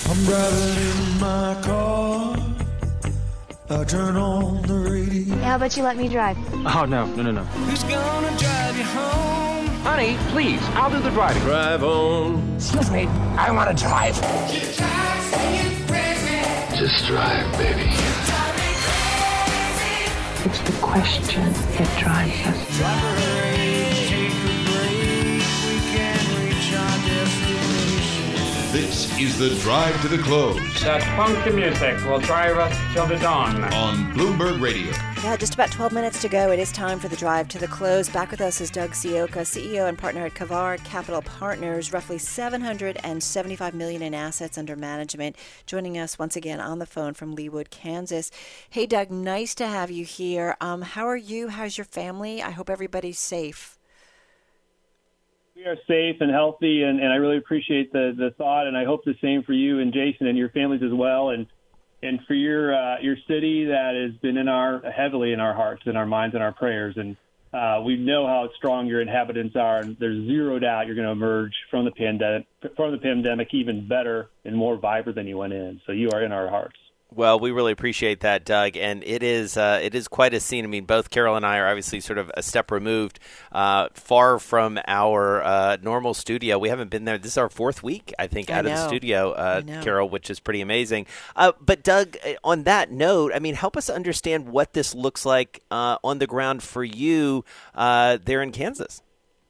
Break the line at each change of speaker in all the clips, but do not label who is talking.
I'm driving in my car. I turn on the radio.
How about you let me drive?
Oh, no.
Who's gonna drive you home?
Honey, please, I'll do the driving.
Drive on.
Excuse me, I want to drive.
Just drive, baby.
It's the question that drives us.
Take a break. We can reach our destination.
This is the Drive to the Close
That funky music will drive us till the dawn.
on Bloomberg Radio.
Yeah, just about 12 minutes to go. It is time for the drive to the close. Back with us is Doug Sioka, CEO and partner at Kavar Capital Partners, roughly $775 million in assets under management. Joining us once again on the phone from Leawood, Kansas. Hey, Doug, nice to have you here. How are you? How's your family? I hope everybody's safe.
We are safe and healthy, and I really appreciate the thought, and I hope the same for you and Jason and your families as well, and for your city that has been heavily in our hearts and our minds and our prayers. And we know how strong your inhabitants are, and there's zero doubt you're going to emerge from the pandemic even better and more vibrant than you went in. So you are in our hearts.
Well, we really appreciate that, Doug, and it is quite a scene. I mean, both Carol and I are obviously sort of a step removed, far from our normal studio. We haven't been there. This is our fourth week, I think, out of the studio, Carol, which is pretty amazing. But, Doug, on that note, I mean, help us understand what this looks like on the ground for you there in Kansas.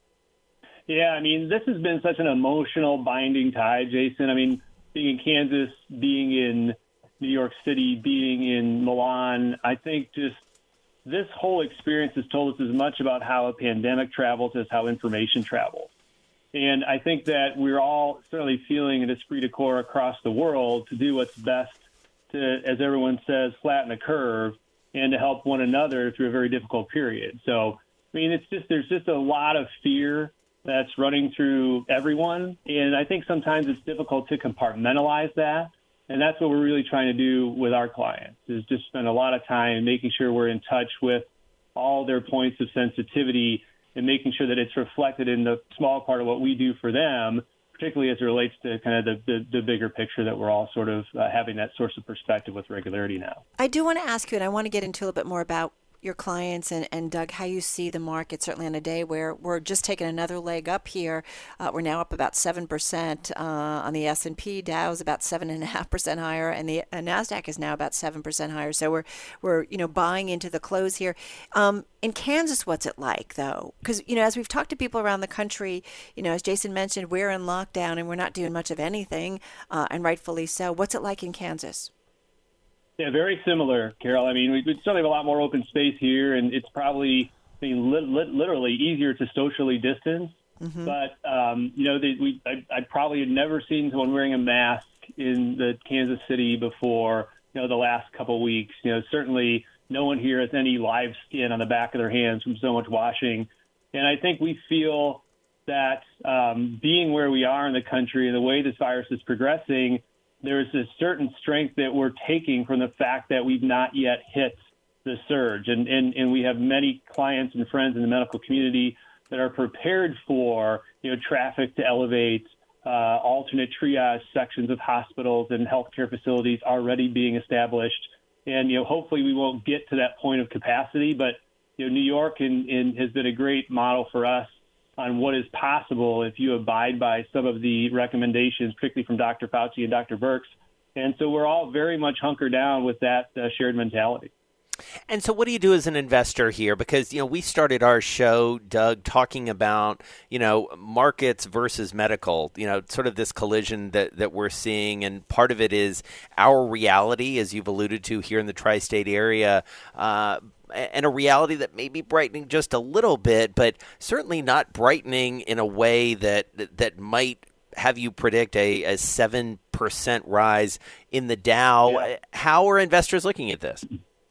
Yeah, I mean, this has been such an emotional binding tie, Jason. I mean, being in Kansas, being in New York City, being in Milan, I think just this whole experience has told us as much about how a pandemic travels as how information travels. And I think that we're all certainly feeling an esprit de corps across the world to do what's best to, as everyone says, flatten the curve and to help one another through a very difficult period. So, I mean, there's just a lot of fear that's running through everyone. And I think sometimes it's difficult to compartmentalize that. And that's what we're really trying to do with our clients, is just spend a lot of time making sure we're in touch with all their points of sensitivity and making sure that it's reflected in the small part of what we do for them, particularly as it relates to kind of the bigger picture that we're all sort of having that source of perspective with regularity now.
I do want to ask you, and I want to get into a little bit more about your clients and Doug, how you see the market, certainly on a day where we're just taking another leg up here. We're now up about 7% on the S&P. Dow's about 7.5% higher, and the NASDAQ is now about 7% higher. So we're buying into the close here. In Kansas, what's it like, though? Because, as we've talked to people around the country, as Jason mentioned, we're in lockdown and we're not doing much of anything, and rightfully so. What's it like in Kansas?
Yeah, very similar, Carol. I mean, we certainly have a lot more open space here, and it's probably literally easier to socially distance. Mm-hmm. But, I probably had never seen someone wearing a mask in the Kansas City before, the last couple of weeks. Certainly no one here has any live skin on the back of their hands from so much washing. And I think we feel that being where we are in the country and the way this virus is progressing, there's a certain strength that we're taking from the fact that we've not yet hit the surge. And we have many clients and friends in the medical community that are prepared for, traffic to elevate, alternate triage sections of hospitals and healthcare facilities already being established. And, hopefully we won't get to that point of capacity, but, New York has been a great model for us on what is possible if you abide by some of the recommendations, particularly from Dr. Fauci and Dr. Birx. And so we're all very much hunkered down with that shared mentality.
And so what do you do as an investor here? Because, we started our show, Doug, talking about, markets versus medical, sort of this collision that we're seeing. And part of it is our reality, as you've alluded to here in the tri-state area, and a reality that may be brightening just a little bit, but certainly not brightening in a way that might have you predict a 7% rise in the Dow. Yeah. How are investors looking at this?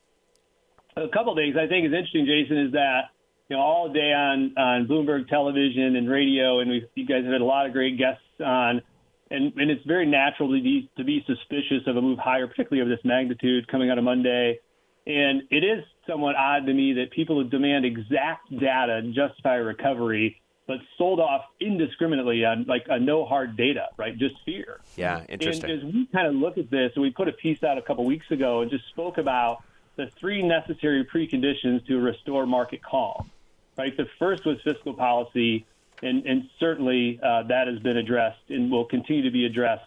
A couple of things I think is interesting, Jason, is that all day on Bloomberg television and radio, and you guys have had a lot of great guests on, and it's very natural to be suspicious of a move higher, particularly of this magnitude coming out of Monday. And it is somewhat odd to me that people who demand exact data to justify a recovery but sold off indiscriminately on no hard data, right? Just fear.
Yeah, interesting.
And as we kind of look at this, we put a piece out a couple weeks ago and just spoke about the three necessary preconditions to restore market calm, right? The first was fiscal policy, and certainly that has been addressed and will continue to be addressed.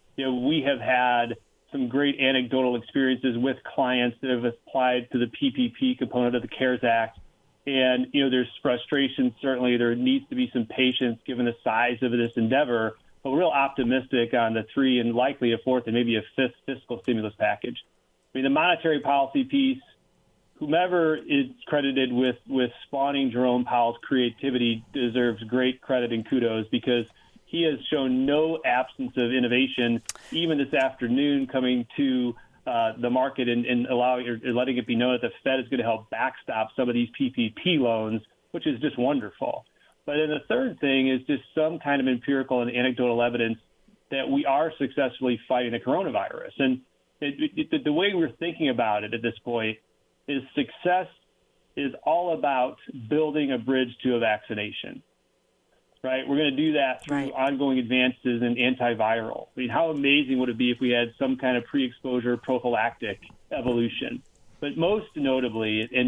We have had some great anecdotal experiences with clients that have applied to the PPP component of the CARES Act. And, there's frustration. Certainly there needs to be some patience given the size of this endeavor, but we're real optimistic on the three and likely a fourth and maybe a fifth fiscal stimulus package. I mean, the monetary policy piece, whomever is credited with spawning Jerome Powell's creativity deserves great credit and kudos, because he has shown no absence of innovation, even this afternoon coming to the market and letting it be known that the Fed is going to help backstop some of these PPP loans, which is just wonderful. But then the third thing is just some kind of empirical and anecdotal evidence that we are successfully fighting the coronavirus. And the way we're thinking about it at this point is success is all about building a bridge to a vaccination. Right, we're going to do that through ongoing advances in antiviral. I mean, how amazing would it be if we had some kind of pre-exposure prophylactic evolution? But most notably, and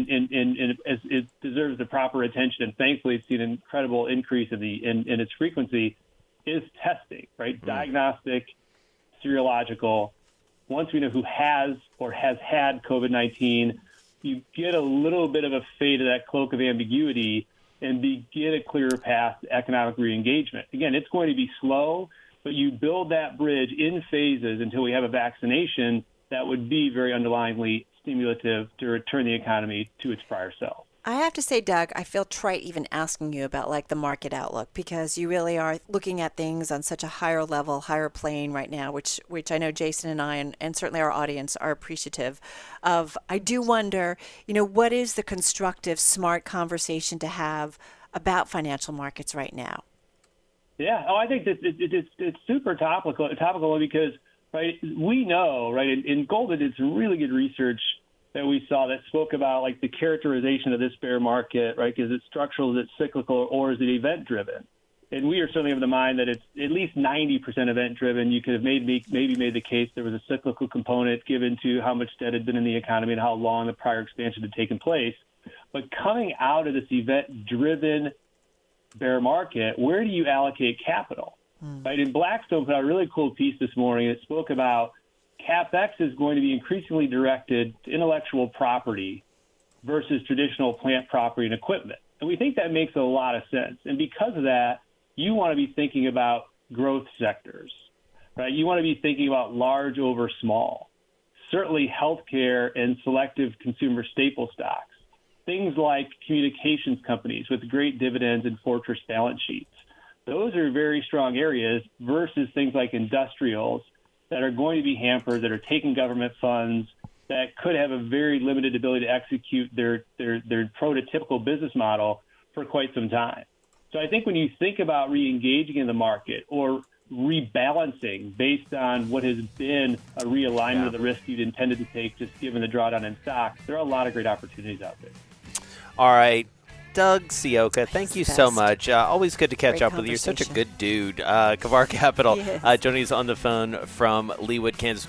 as it deserves the proper attention, and thankfully it's seen an incredible increase in its frequency, is testing. Right, diagnostic, serological. Once we know who has or has had COVID-19, you get a little bit of a fade of that cloak of ambiguity and begin a clearer path to economic reengagement. Again, it's going to be slow, but you build that bridge in phases until we have a vaccination that would be very underlyingly stimulative to return the economy to its prior self.
I have to say, Doug, I feel trite even asking you about the market outlook, because you really are looking at things on such a higher level, higher plane right now, which I know Jason and I and certainly our audience are appreciative of. I do wonder, what is the constructive, smart conversation to have about financial markets right now?
Yeah, I think that it's super topical because, right, we know, right, and Goldman did some really good research that we saw that spoke about the characterization of this bear market, right? Is it structural, is it cyclical, or is it event-driven? And we are certainly of the mind that it's at least 90% event-driven. You could have maybe made the case there was a cyclical component given to how much debt had been in the economy and how long the prior expansion had taken place. But coming out of this event-driven bear market, where do you allocate capital? Right? And Blackstone put out a really cool piece this morning that spoke about CapEx is going to be increasingly directed to intellectual property versus traditional plant property and equipment. And we think that makes a lot of sense. And because of that, you want to be thinking about growth sectors, right? You want to be thinking about large over small, certainly healthcare and selective consumer staple stocks, things like communications companies with great dividends and fortress balance sheets. Those are very strong areas versus things like industrials that are going to be hampered, that are taking government funds, that could have a very limited ability to execute their prototypical business model for quite some time. So I think when you think about re-engaging in the market or rebalancing based on what has been a realignment of the risk you'd intended to take just given the drawdown in stocks, there are a lot of great opportunities out there.
All right. Doug Sioka, thank you so much. Always good to catch up with you. You're such a good dude. Kavar Capital joining us on the phone from Leawood, Kansas.